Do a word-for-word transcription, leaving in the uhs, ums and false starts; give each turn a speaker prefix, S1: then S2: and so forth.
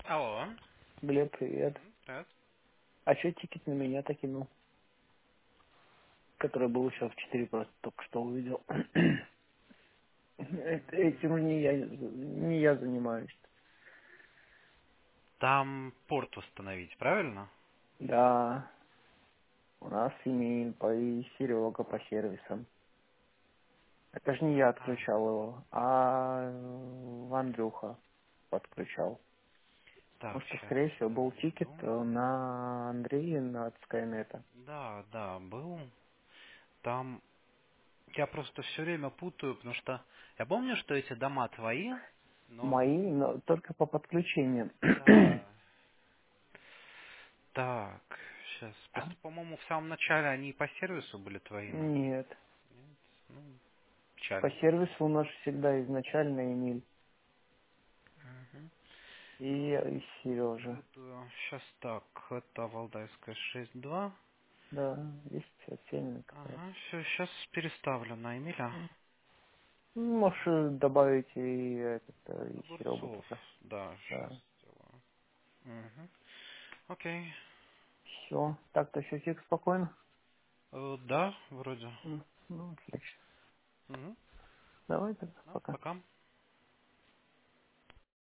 S1: Алло.
S2: Глеб, привет.
S1: Мгм, привет.
S2: А что тикет на меня так кинул? Который был еще в четыре просто только что увидел. Это- Этим не я, не я занимаюсь.
S1: Там порт установить, правильно?
S2: Да, у нас Семен по и Серега по сервисам. Это же не я
S1: А,
S2: отключал его, а э, Андрюха подключал.
S1: так,
S2: Потому что,
S1: сейчас
S2: скорее всего, был тикет
S1: зайду.
S2: э, на Андрея от Скайнета.
S1: Да, да, был. Там я просто все время путаю, потому что я помню, что эти дома твои, но
S2: Мои, но только по подключению.
S1: да. Так, сейчас. Просто, по-моему, в самом начале они по сервису были твоими.
S2: Нет.
S1: Нет? Ну,
S2: По
S1: печально.
S2: сервису у нас всегда изначально Эмиль
S1: Мгм.
S2: и, и Сережа.
S1: Буду сейчас так. Это Валдайская шесть два.
S2: Да, есть отдельно какая-то.
S1: Ага, все, сейчас переставлю на Эмиля.
S2: Ну, можешь э, добавить и этот, э, и Серегу
S1: Огурцов,
S2: пока.
S1: да, сейчас
S2: Да.
S1: сделаю. Угу. Окей.
S2: Все. Так-то все тихо, спокойно?
S1: Э, да, вроде.
S2: М, Ну, отлично.
S1: Угу.
S2: Давай тогда,
S1: Да,
S2: пока.
S1: пока.